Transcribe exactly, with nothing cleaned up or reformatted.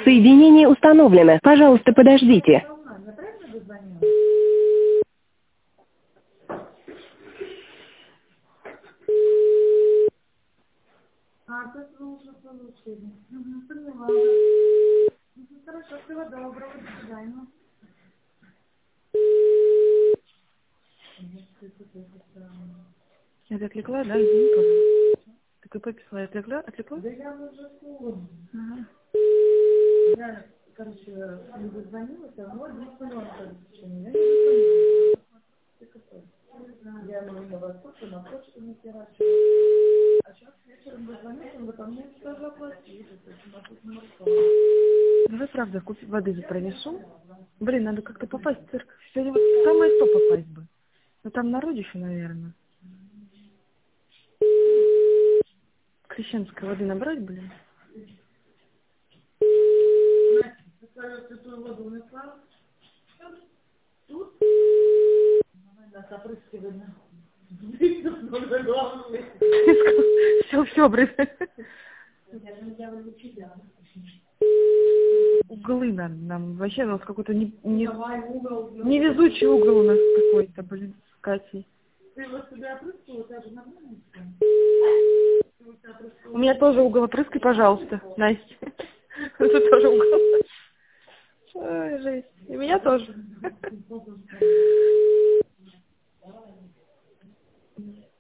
Соединение установлено. Пожалуйста, подождите. А, то есть вы уже получили. Угу, поняла. Угу, хорошо, всего доброго, до свидания. Я отвлекла, да? Извини, пожалуйста. Ты какой писала? Я отвлекла? Отвлекла? Да я уже слушаю. Ага. Я, короче, не дозвонилась, а вот не поняла, что я не дозвонилась. Я на восточку, на почту не пирачу. А сейчас вечером дозвонилась, он говорит, мне тоже оплатили. То есть у нас тут не рассказывают. Давай, правда, купи воды принесу. Блин, надо как-то попасть в церковь. Сегодня вот самое то попасть бы. Ну там народище, наверное. Крещенской воды набрать, блин. Ты свою святую воду унесла? Тут? Да, опрыскивание. Все, все, блин. Углы надо нам. Вообще у нас какой-то не, не, невезучий угол у нас какой-то, блин, с Катей. Ты вот себя опрыскивала, у тебя же нормально? У меня тоже угол опрыскай, пожалуйста, Настя. Это тоже угол. Ой, жесть. И меня тоже.